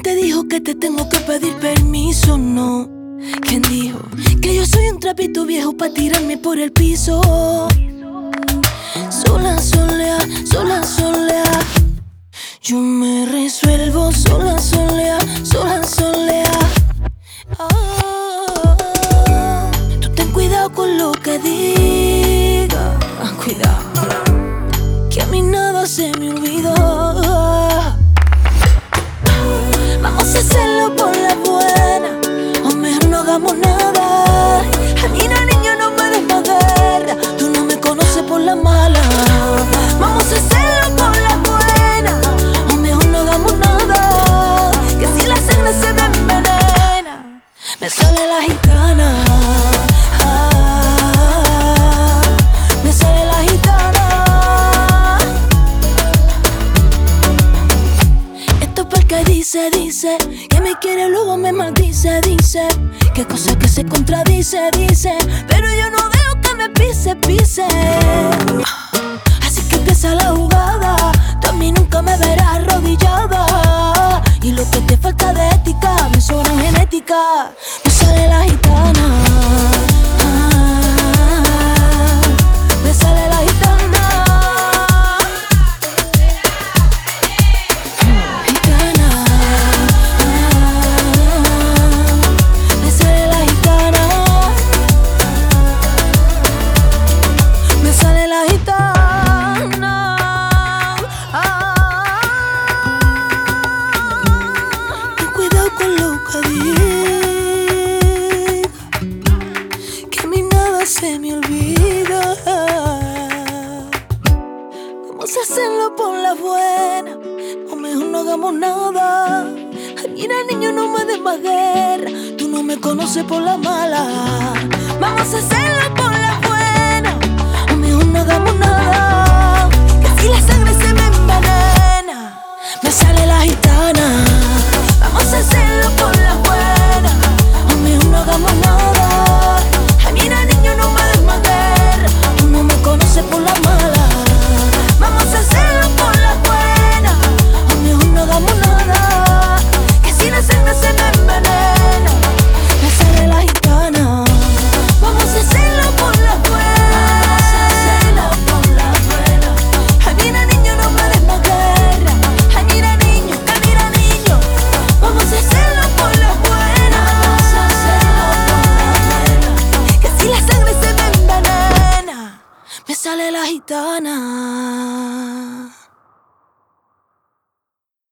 te dijo que te tengo que pedir permiso? No. ¿Quién dijo que yo soy un trapito viejo pa' tirarme por el piso? Sola, solea, sola, solea. Yo me resuelvo sola, solea, sola, solea. Tú ten cuidado con lo que digas. Cuidado, que a mí nada se me olvida. Vamos a hacerlo por la buena, o mejor no hagamos nada. A mí la niña no me des más guerra, tú no me conoces por la mala. Vamos a hacerlo por la buena, o mejor no hagamos nada. Que si la sangre se me envenena, me sale la gitana. Me sale la gitana. Esto es porque dice que me quiere, luego me maldice, dice que cosa que se contradice, dice, pero yo no dejo que me pise. Así que empieza la jugada, tú a mí nunca me verás arrodillada. Y lo que te falta de ética, me sobra en genética. Me sale la gitana. Me sale la gitana. Gitana. Me sale la gitana. Me sale la gitana. Ten cuidado con lo que digas, que a mí nada se me olvida. Vamos a hacerlo por la buena, o mejor no hagamos nada. Ay, mira, niño, no me des más guerra, tú no me conoces por la mala. Vamos a hacerlo por la buena, o mejor no hagamos nada. Que si la sangre se me envenena, me sale la gitana. Vamos a hacerlo por la buena, o mejor no hagamos nada. Ay, mira, niño, no me des más guerra, tú no me conoces por la mala. Vamos a hacerlo por la buena, o mejor no hagamos nada. Que si la sangre se me envenena, me sale la gitana. Vamos a hacerlo por la buena. Vamos a hacerlo por la buena. Ay, mira, niño, no me des más guerra. Ay, mira, niño, vamos a hacerlo por la buena. Vamos a hacerlo por la buena. Que si la sangre se me envenena, me sale la gitana.